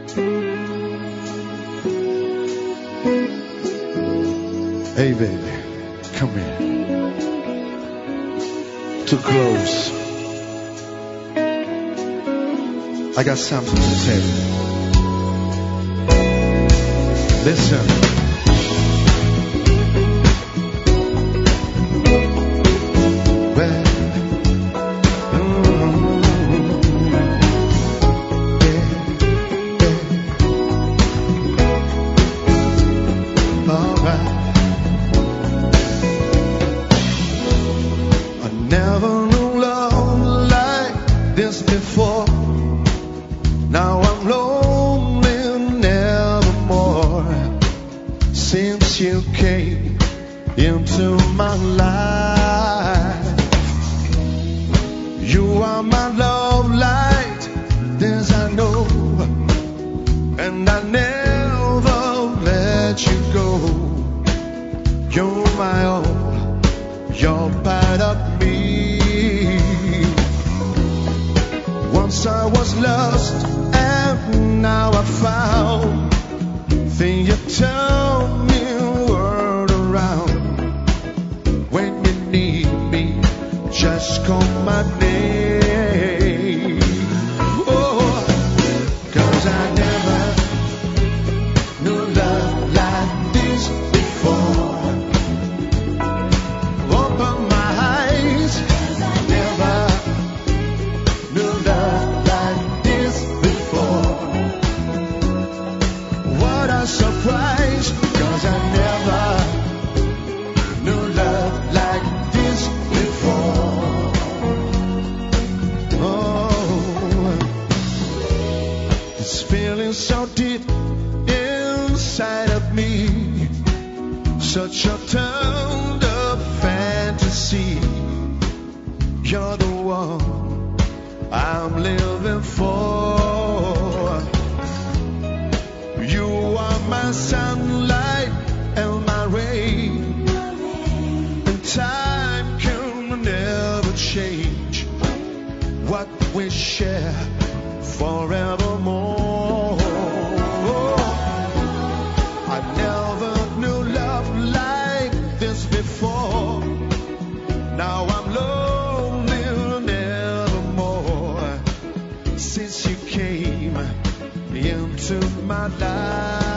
Hey baby, come here. Too close. I got something to tell you. Listen. Well, all right. I never knew love like this before. Now I'm lonely nevermore. Since you came into my life, you are my love light, this I know, and I never let you go. You're my all, you're part of me. Once I was lost and now I found. Then you turned me world around. When you need me, just call my name. Oh, 'cause I never knew love like this before. Open my eyes, 'cause I never knew love like this before. What a surprise, 'cause I never knew love like this before. Oh, this feeling so deep inside of me, such a tender fantasy. You're the one I'm living for. You are my sunlight and my rain, and time can never change what we share forevermore. I never knew love like this before. Now I'm lonely nevermore. Since you came into my life.